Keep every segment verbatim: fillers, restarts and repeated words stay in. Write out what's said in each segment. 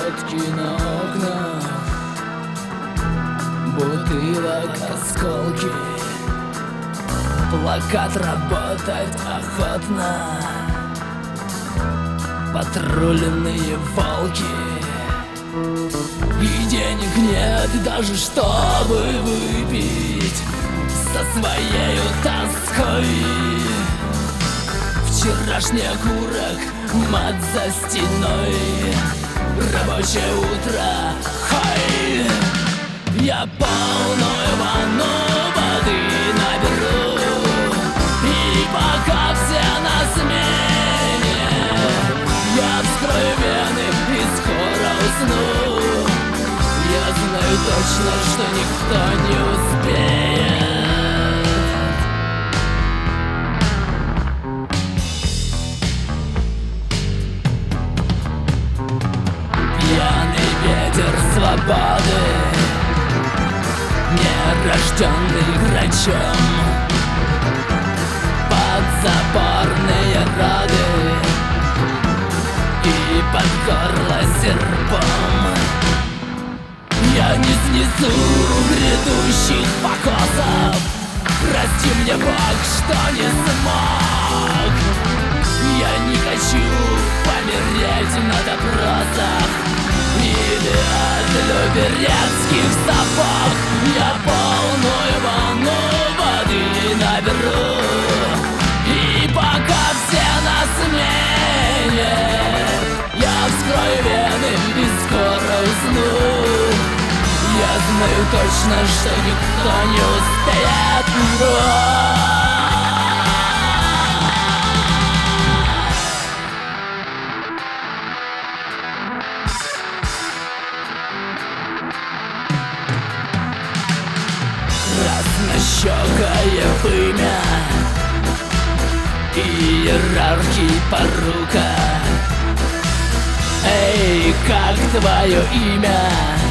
решетки на окнах, бутылок, осколки, плакат «Работать охотно», патрульные волки. И денег нет даже чтобы выпить со своею тоской. Вчерашний окурок, мат за стеной, рабочее утро, хай. Я полную ванну воды наберу, и пока все на смене, я вскрою вены и скоро усну. Я знаю точно, что никто не успеет. Пьяный ветер свободы, нерожденный грачом, подзаборные роды и под горло серпом. Я не снесу грядущих покосов, прости мне, Бог, что не смог. Я не хочу помереть на допросах или от люберецких сапог. Я полную ванну воды наберу, и пока все на смене, я вскрою вены и скоро усну. Я знаю точно, что никто не успеет. Краснощекое вымя, иерархии порука. Эй, как твое имя,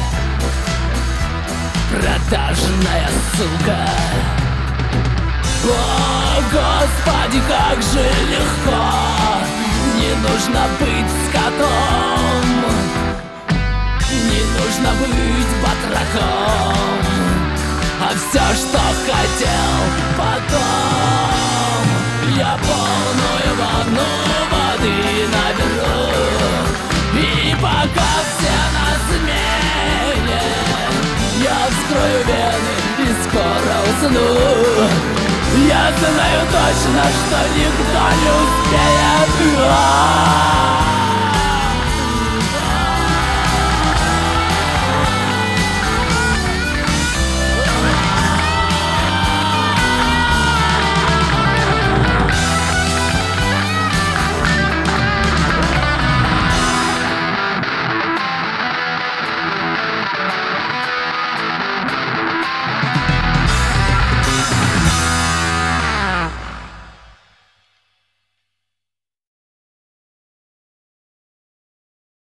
продажная сука? О, Господи, как же легко, не нужно быть скотом, не нужно быть батраком, а все, что хотел потом. Я полную ванну воды наберу, и пока все на смене, я вскрою вены и скоро усну. Я знаю точно, что никто не успеет.